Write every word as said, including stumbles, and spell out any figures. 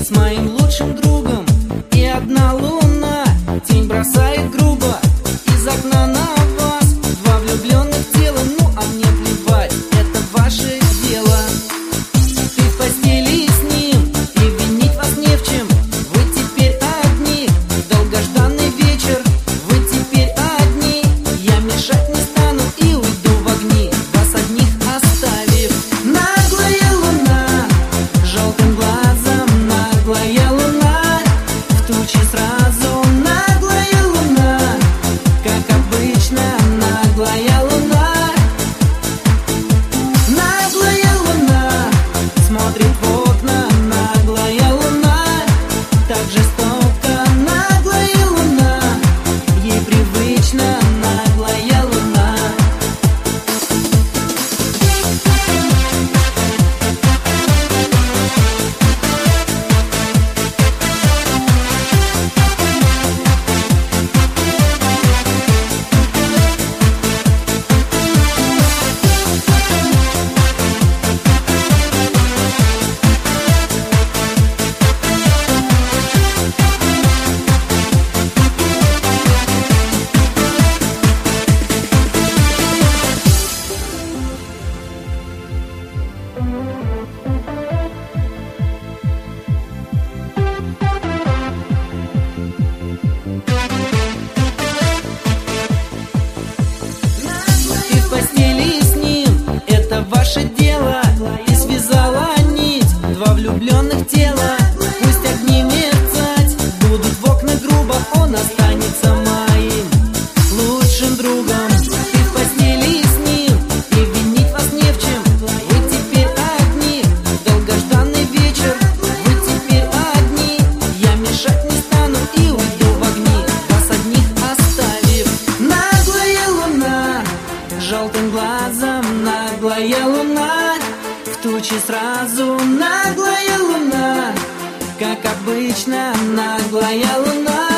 с моим лучшим другом. И одна луна тень бросает грубо из окна на вас. Два влюбленных тела, ну а мне плевать, это ваше дело. Ты в постели с ним, и винить вас не в чем. Вы теперь одни, долгожданный вечер. Вы теперь одни, я мешать не стану и уйду в огни, вас одних оставив. Наглая луна, желтым глазом наглая луна, в тучи сразу наглая луна, как обычно наглая луна. Наглая луна смотрит в окна, наглая луна, так жестоко наглая луна, ей привычно наглая луна. Ты в постели с ним, это ваше дело. И связала нить два влюбленных тела. Пусть огни мерцать будут в окна грубо, он останется моим лучшим другом. Ты в постели с ним, и винить вас не в чем. Вы теперь одни, долгожданный вечер. Вы теперь одни, я мешать не стану и уйду в огни, вас одних оставив. Наглая луна, желтым глазом наглая луна, в тучи сразу наглая луна, как обычно наглая луна.